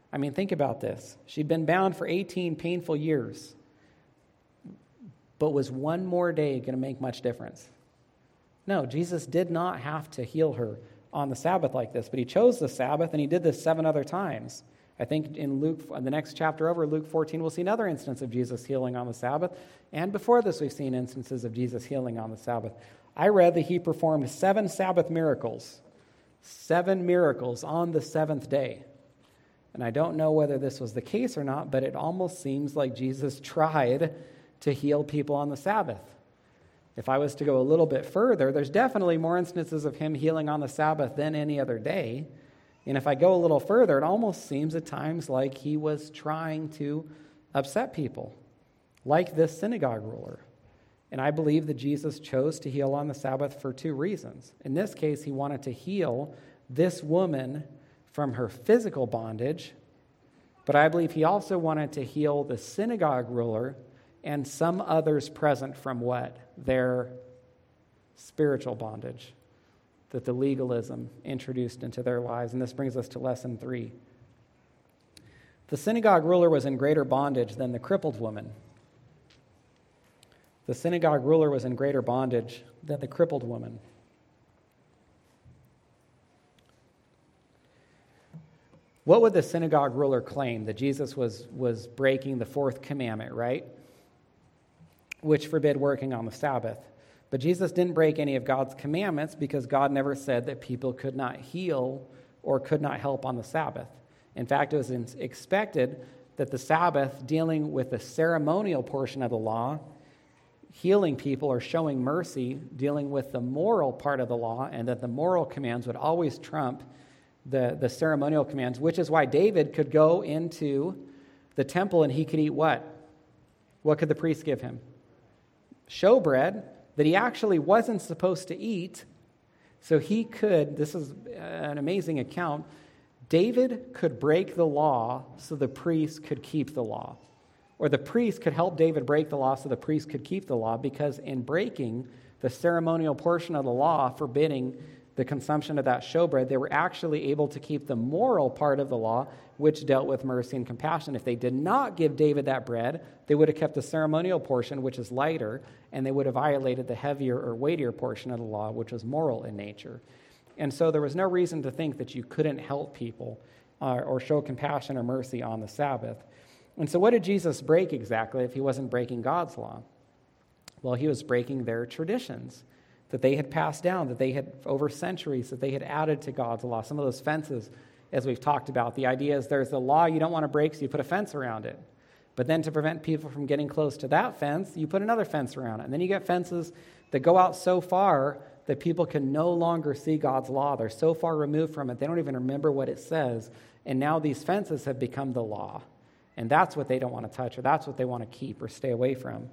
I mean, think about this. She'd been bound for eighteen painful years. But was one more day going to make much difference? No, Jesus did not have to heal her on the Sabbath like this, but he chose the Sabbath, and he did this seven other times. I think in Luke, in the next chapter over, Luke fourteen, we'll see another instance of Jesus healing on the Sabbath. And before this, we've seen instances of Jesus healing on the Sabbath. I read that he performed seven Sabbath miracles, seven miracles on the seventh day. And I don't know whether this was the case or not, but it almost seems like Jesus tried to heal people on the Sabbath. If I was to go a little bit further, there's definitely more instances of him healing on the Sabbath than any other day. And if I go a little further, it almost seems at times like he was trying to upset people, like this synagogue ruler. And I believe that Jesus chose to heal on the Sabbath for two reasons. In this case, he wanted to heal this woman from her physical bondage, but I believe he also wanted to heal the synagogue ruler and some others present from what? Their spiritual bondage that the legalism introduced into their lives. And this brings us to lesson three. The synagogue ruler was in greater bondage than the crippled woman. The synagogue ruler was in greater bondage than the crippled woman. What would the synagogue ruler claim? That Jesus was, was breaking the fourth commandment, right? Which forbid working on the Sabbath. But Jesus didn't break any of God's commandments because God never said that people could not heal or could not help on the Sabbath. In fact, it was expected that the Sabbath, dealing with the ceremonial portion of the law, healing people or showing mercy, dealing with the moral part of the law, and that the moral commands would always trump the, the ceremonial commands, which is why David could go into the temple and he could eat what? What could the priest give him? Showbread that he actually wasn't supposed to eat. So he could, this is an amazing account, David could break the law so the priest could keep the law. Or the priest could help David break the law so the priest could keep the law, because in breaking the ceremonial portion of the law forbidding the consumption of that showbread, they were actually able to keep the moral part of the law, which dealt with mercy and compassion. If they did not give David that bread, they would have kept the ceremonial portion, which is lighter, and they would have violated the heavier or weightier portion of the law, which was moral in nature. And so there was no reason to think that you couldn't help people uh, or show compassion or mercy on the Sabbath. And so what did Jesus break exactly if he wasn't breaking God's law? Well, he was breaking their traditions that they had passed down, that they had, over centuries, that they had added to God's law. Some of those fences, as we've talked about, the idea is there's a law you don't want to break, so you put a fence around it. But then to prevent people from getting close to that fence, you put another fence around it. And then you get fences that go out so far that people can no longer see God's law. They're so far removed from it, they don't even remember what it says. And now these fences have become the law. And that's what they don't want to touch, or that's what they want to keep or stay away from.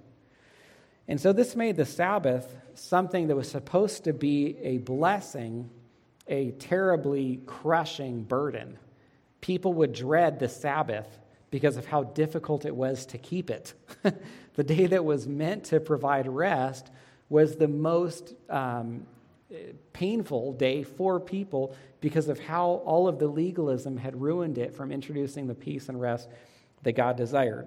And so this made the Sabbath something that was supposed to be a blessing, a terribly crushing burden. People would dread the Sabbath because of how difficult it was to keep it. The day that was meant to provide rest was the most um, painful day for people because of how all of the legalism had ruined it from introducing the peace and rest that God desired.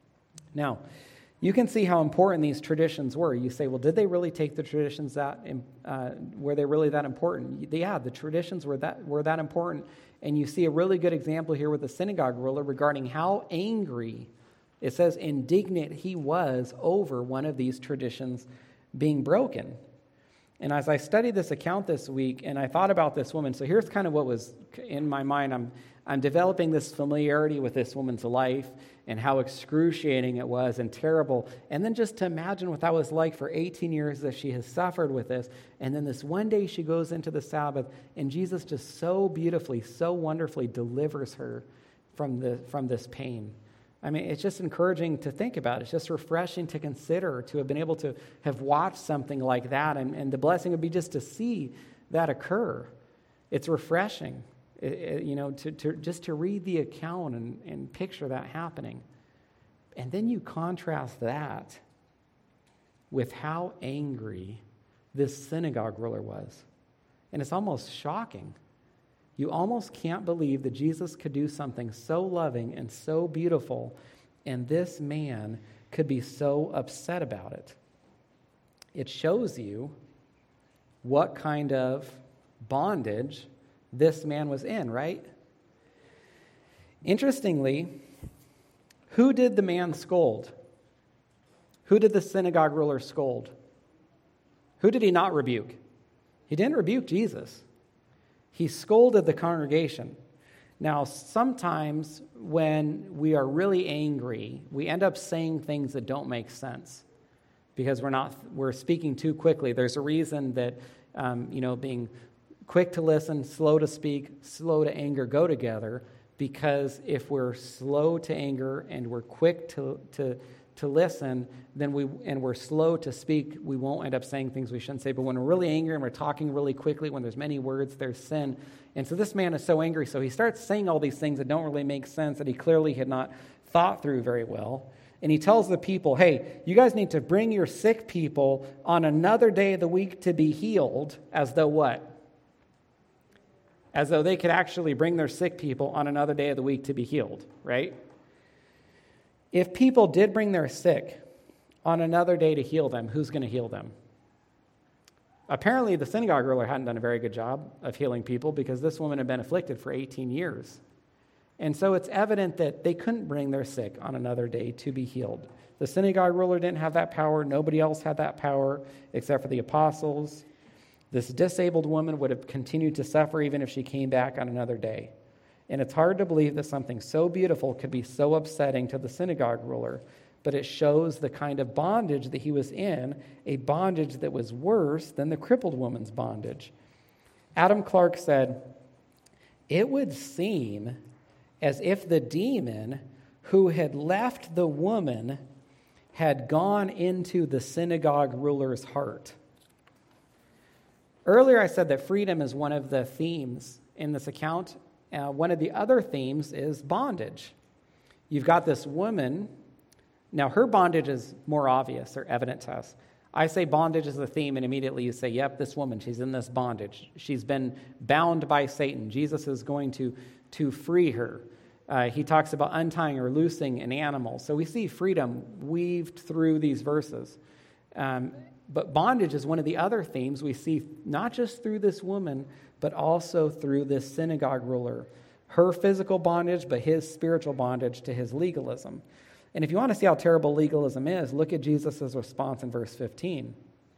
Now, you can see how important these traditions were. You say, well, did they really take the traditions that, uh, were they really that important? Yeah, the traditions were that were that important. And you see a really good example here with the synagogue ruler regarding how angry, it says indignant he was over one of these traditions being broken. And as I studied this account this week, and I thought about this woman, so here's kind of what was in my mind. I'm I'm developing this familiarity with this woman's life and how excruciating it was and terrible. And then just to imagine what that was like for eighteen years that she has suffered with this. And then this one day she goes into the Sabbath, and Jesus just so beautifully, so wonderfully delivers her from the from this pain. I mean, it's just encouraging to think about. It's just refreshing to consider, to have been able to have watched something like that. And, and the blessing would be just to see that occur. It's refreshing. It, it, you know, to, to just to read the account and, and picture that happening. And then you contrast that with how angry this synagogue ruler was. And it's almost shocking. You almost can't believe that Jesus could do something so loving and so beautiful, and this man could be so upset about it. It shows you what kind of bondage this man was in, right? Interestingly, who did the man scold? Who did the synagogue ruler scold? Who did he not rebuke? He didn't rebuke Jesus. He scolded the congregation. Now, sometimes when we are really angry, we end up saying things that don't make sense because we're not we're speaking too quickly. There's a reason that um, you know being quick to listen, slow to speak, slow to anger go together. Because if we're slow to anger and we're quick to to to listen, then we and we're slow to speak, we won't end up saying things we shouldn't say. But when we're really angry and we're talking really quickly, when there's many words, there's sin. And so this man is so angry, so he starts saying all these things that don't really make sense, that he clearly had not thought through very well. And he tells the people, hey, you guys need to bring your sick people on another day of the week to be healed, as though what? As though they could actually bring their sick people on another day of the week to be healed, right? If people did bring their sick on another day to heal them, who's going to heal them? Apparently, the synagogue ruler hadn't done a very good job of healing people because this woman had been afflicted for eighteen years. And so it's evident that they couldn't bring their sick on another day to be healed. The synagogue ruler didn't have that power. Nobody else had that power except for the apostles. This disabled woman would have continued to suffer even if she came back on another day. And it's hard to believe that something so beautiful could be so upsetting to the synagogue ruler, but it shows the kind of bondage that he was in, a bondage that was worse than the crippled woman's bondage. Adam Clarke said, "It would seem as if the demon who had left the woman had gone into the synagogue ruler's heart." Earlier I said that freedom is one of the themes in this account. Uh, one of the other themes is bondage. You've got this woman. Now, her bondage is more obvious or evident to us. I say bondage is the theme, and immediately you say, yep, this woman, she's in this bondage. She's been bound by Satan. Jesus is going to, to free her. Uh, he talks about untying or loosing an animal. So we see freedom weaved through these verses. Um, but bondage is one of the other themes we see, not just through this woman, but also through this synagogue ruler. Her physical bondage, but his spiritual bondage to his legalism. And if you want to see how terrible legalism is, look at Jesus' response in verse fifteen.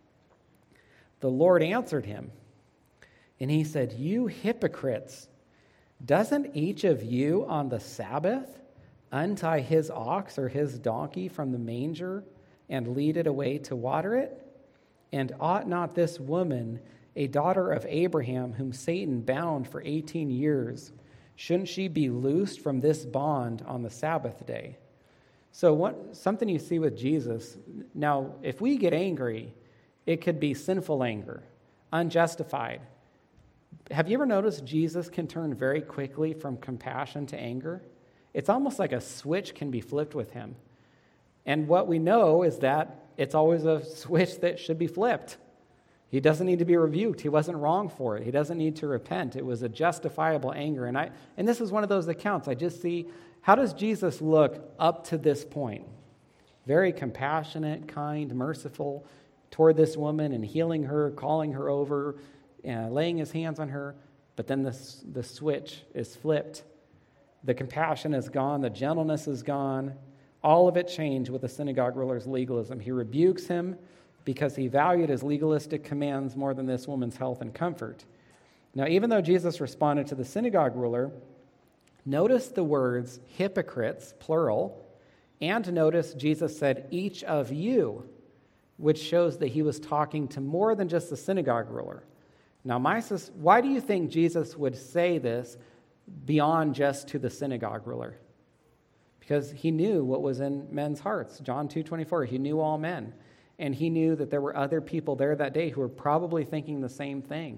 The Lord answered him, and he said, "You hypocrites, doesn't each of you on the Sabbath untie his ox or his donkey from the manger and lead it away to water it? And ought not this woman, a daughter of Abraham, whom Satan bound for eighteen years, shouldn't she be loosed from this bond on the Sabbath day?" So what, something you see with Jesus, now if we get angry, it could be sinful anger, unjustified. Have you ever noticed Jesus can turn very quickly from compassion to anger? It's almost like a switch can be flipped with him. And what we know is that it's always a switch that should be flipped. He doesn't need to be rebuked. He wasn't wrong for it. He doesn't need to repent. It was a justifiable anger. And I and this is one of those accounts. I just see, how does Jesus look up to this point? Very compassionate, kind, merciful toward this woman and healing her, calling her over, uh, laying his hands on her. But then the, the switch is flipped. The compassion is gone. The gentleness is gone. All of it changed with the synagogue ruler's legalism. He rebukes him because he valued his legalistic commands more than this woman's health and comfort. Now, even though Jesus responded to the synagogue ruler, notice the words hypocrites, plural, and notice Jesus said, each of you, which shows that he was talking to more than just the synagogue ruler. Now, my sis- why do you think Jesus would say this beyond just to the synagogue ruler? Because he knew what was in men's hearts. John two twenty-four, he knew all men. And he knew that there were other people there that day who were probably thinking the same thing,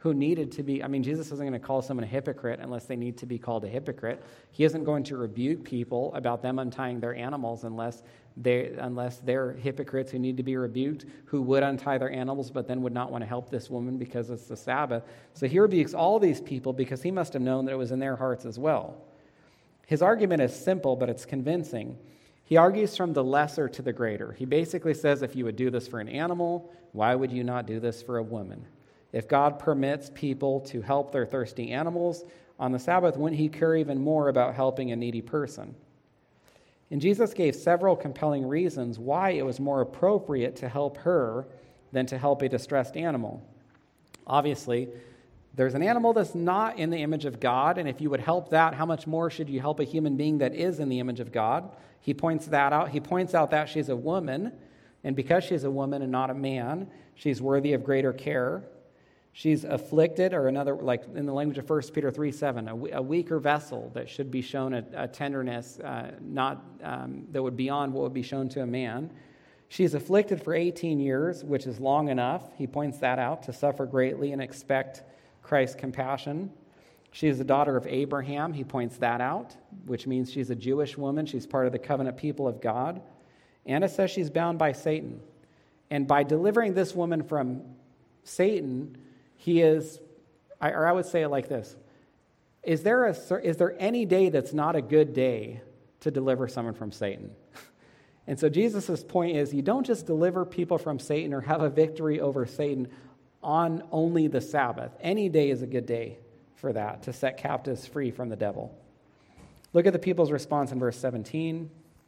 who needed to be, I mean, Jesus isn't going to call someone a hypocrite unless they need to be called a hypocrite. He isn't going to rebuke people about them untying their animals unless they unless they're hypocrites who need to be rebuked, who would untie their animals but then would not want to help this woman because it's the Sabbath. So he rebukes all these people because he must have known that it was in their hearts as well. His argument is simple, but it's convincing. He argues from the lesser to the greater. He basically says, if you would do this for an animal, why would you not do this for a woman? If God permits people to help their thirsty animals on the Sabbath, wouldn't he care even more about helping a needy person? And Jesus gave several compelling reasons why it was more appropriate to help her than to help a distressed animal. Obviously, there's an animal that's not in the image of God, and if you would help that, how much more should you help a human being that is in the image of God? He points that out. He points out that she's a woman, and because she's a woman and not a man, she's worthy of greater care. She's afflicted, or another, like in the language of First Peter three seven, a, a weaker vessel that should be shown a, a tenderness uh, not um, that would be beyond what would be shown to a man. She's afflicted for eighteen years, which is long enough. He points that out, to suffer greatly and expect Christ's compassion. She is the daughter of Abraham. He points that out, which means she's a Jewish woman. She's part of the covenant people of God. And it says she's bound by Satan. And by delivering this woman from Satan, he is, or I would say it like this, is there, a, is there any day that's not a good day to deliver someone from Satan? And so Jesus' point is, you don't just deliver people from Satan or have a victory over Satan on only the Sabbath. Any day is a good day for that, to set captives free from the devil. Look at the people's response in verse seventeen.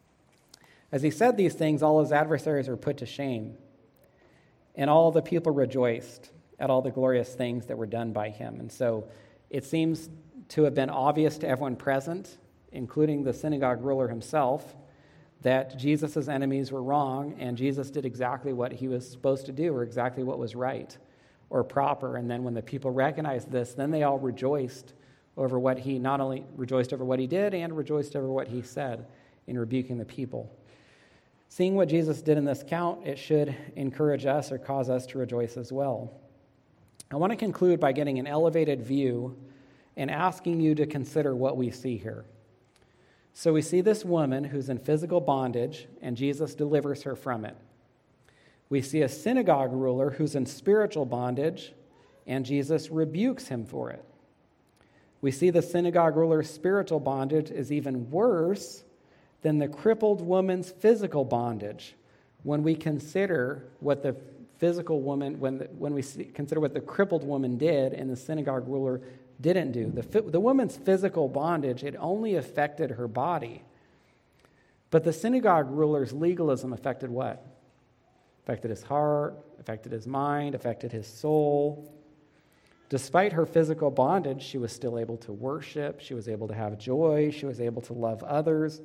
As he said these things, all his adversaries were put to shame, and all the people rejoiced at all the glorious things that were done by him. And so it seems to have been obvious to everyone present, including the synagogue ruler himself, that Jesus' enemies were wrong, and Jesus did exactly what he was supposed to do, or exactly what was right or proper. And then when the people recognized this, then they all rejoiced over what he, not only rejoiced over what he did, and rejoiced over what he said in rebuking the people. Seeing what Jesus did in this account, it should encourage us or cause us to rejoice as well. I want to conclude by getting an elevated view and asking you to consider what we see here. So we see this woman who's in physical bondage, and Jesus delivers her from it. We see a synagogue ruler who's in spiritual bondage, and Jesus rebukes him for it. We see the synagogue ruler's spiritual bondage is even worse than the crippled woman's physical bondage when we consider what the physical woman, when the, when we see, consider what the crippled woman did and the synagogue ruler didn't do. The, the woman's physical bondage, it only affected her body. But the synagogue ruler's legalism affected what? Affected his heart, affected his mind, affected his soul. Despite her physical bondage, she was still able to worship. She was able to have joy. She was able to love others.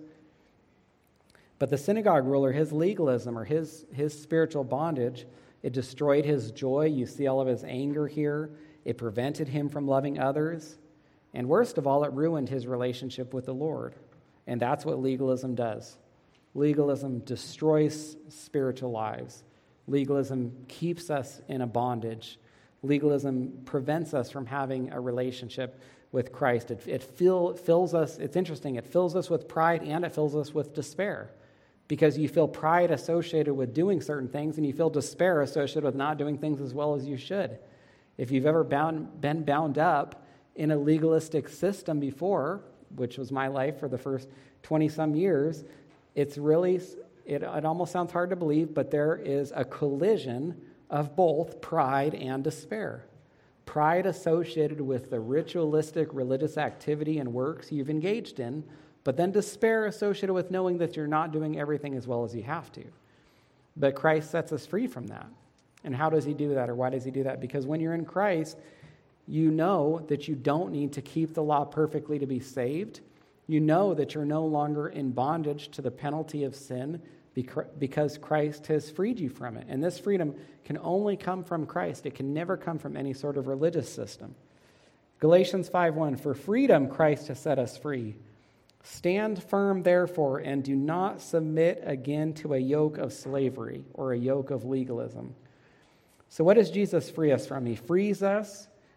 But the synagogue ruler, his legalism or his, his spiritual bondage, it destroyed his joy. You see all of his anger here. It prevented him from loving others. And worst of all, it ruined his relationship with the Lord. And that's what legalism does. Legalism destroys spiritual lives. Legalism keeps us in a bondage. Legalism prevents us from having a relationship with Christ. It, it fill, fills us, it's interesting, it fills us with pride and it fills us with despair. Because you feel pride associated with doing certain things, and you feel despair associated with not doing things as well as you should. If you've ever bound, been bound up in a legalistic system before, which was my life for the first twenty-some years, it's really, it, it almost sounds hard to believe, but there is a collision of both pride and despair. Pride associated with the ritualistic religious activity and works you've engaged in, but then despair associated with knowing that you're not doing everything as well as you have to. But Christ sets us free from that. And how does he do that, or why does he do that? Because when you're in Christ, you know that you don't need to keep the law perfectly to be saved. You know that you're no longer in bondage to the penalty of sin because Christ has freed you from it. And this freedom can only come from Christ. It can never come from any sort of religious system. Galatians five one, for freedom Christ has set us free. Stand firm, therefore, and do not submit again to a yoke of slavery or a yoke of legalism. So what does Jesus free us from? He frees us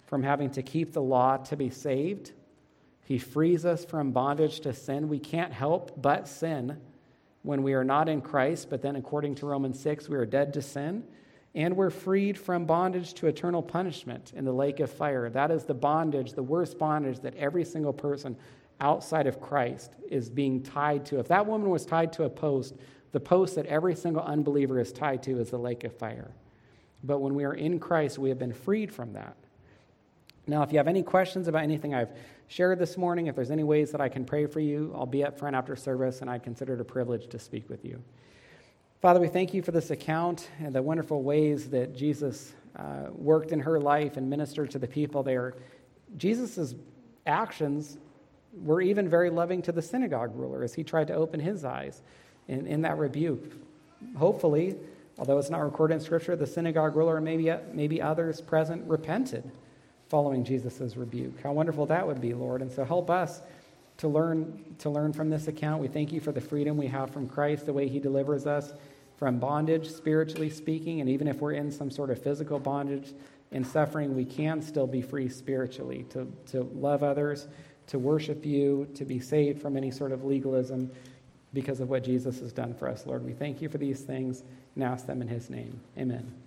from having to keep the law to be saved. He frees us from bondage to sin. We can't help but sin when we are not in Christ, but then according to Romans six, we are dead to sin, and we're freed from bondage to eternal punishment in the lake of fire. That is the bondage, the worst bondage that every single person outside of Christ is being tied to. If that woman was tied to a post, the post that every single unbeliever is tied to is the lake of fire. But when we are in Christ, we have been freed from that. Now, if you have any questions about anything I've shared this morning, if there's any ways that I can pray for you, I'll be up front after service, and I consider it a privilege to speak with you. Father, we thank you for this account and the wonderful ways that Jesus uh, worked in her life and ministered to the people there. Jesus' actions were even very loving to the synagogue ruler as he tried to open his eyes in, in that rebuke. Hopefully, although it's not recorded in Scripture, the synagogue ruler and maybe, maybe others present repented following Jesus' rebuke. How wonderful that would be, Lord. And so help us to learn to learn from this account. We thank you for the freedom we have from Christ, the way he delivers us from bondage, spiritually speaking, and even if we're in some sort of physical bondage and suffering, we can still be free spiritually to, to love others, to worship you, to be saved from any sort of legalism because of what Jesus has done for us, Lord. We thank you for these things and ask them in his name. Amen.